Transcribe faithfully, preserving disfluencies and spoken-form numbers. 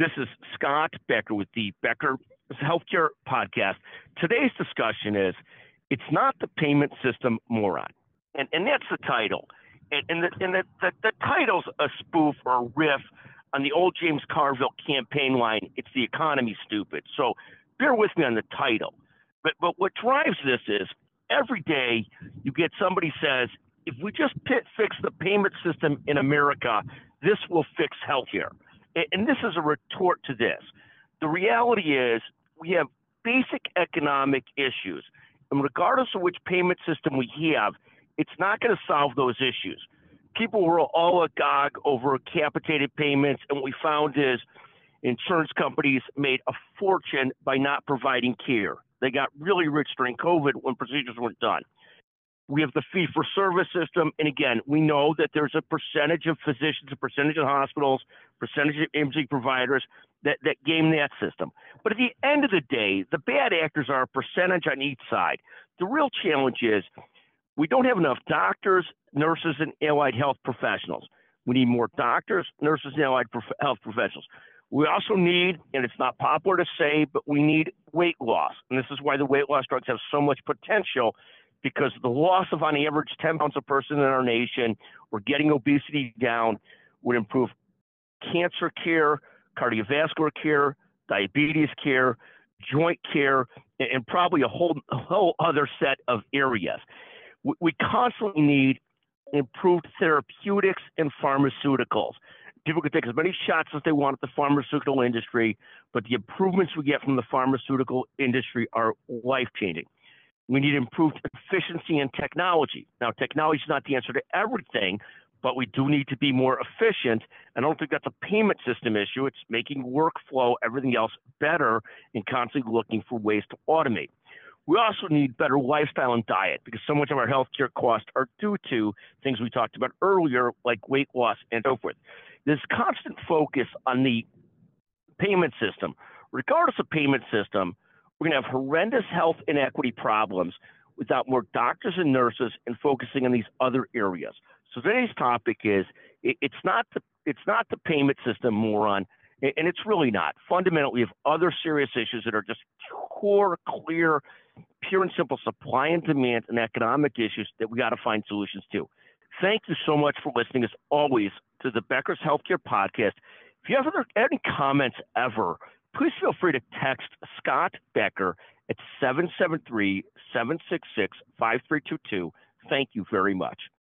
This is Scott Becker with the Becker Healthcare Podcast. Today's discussion is, it's not the payment system, moron. And and that's the title. And, and, the, and the, the, the title's a spoof or a riff on the old James Carville campaign line, it's the economy, stupid. So bear with me on the title. But, but what drives this is, every day you get somebody says, if we just pit, fix the payment system in America, this will fix healthcare. And, and this is a retort to this. The reality is we have basic economic issues. And regardless of which payment system we have, it's not going to solve those issues. People were all agog over capitated payments, and what we found is insurance companies made a fortune by not providing care. They got really rich during COVID when procedures weren't done. We have the fee-for-service system, and again, we know that there's a percentage of physicians, a percentage of hospitals, percentage of imaging providers that, that game that system. But at the end of the day, the bad actors are a percentage on each side. The real challenge is we don't have enough doctors, nurses, and allied health professionals. We need more doctors, nurses, and allied prof- health professionals. We also need, and it's not popular to say, but we need weight loss. And this is why the weight loss drugs have so much potential, because the loss of on average ten pounds a person in our nation, or getting obesity down, would improve cancer care, cardiovascular care, diabetes care, joint care, and probably a whole, a whole other set of areas. We constantly need improved therapeutics and pharmaceuticals. People can take as many shots as they want at the pharmaceutical industry, but the improvements we get from the pharmaceutical industry are life-changing. We need improved efficiency and technology. Now, technology is not the answer to everything, but we do need to be more efficient. I don't think that's a payment system issue. It's making workflow, everything else better, and constantly looking for ways to automate. We also need better lifestyle and diet, because so much of our healthcare costs are due to things we talked about earlier, like weight loss and so forth. This constant focus on the payment system. Regardless of payment system, we're going to have horrendous health inequity problems without more doctors and nurses and focusing on these other areas. So today's topic is, it, it's not the it's not the payment system, moron, and it's really not. Fundamentally, we have other serious issues that are just core, clear, pure and simple supply and demand and economic issues that we got to find solutions to. Thank you so much for listening, as always, to the Becker's Healthcare Podcast. If you have any comments ever, please feel free to text Scott Becker at seven seven three, seven six six, five three two two. Thank you very much.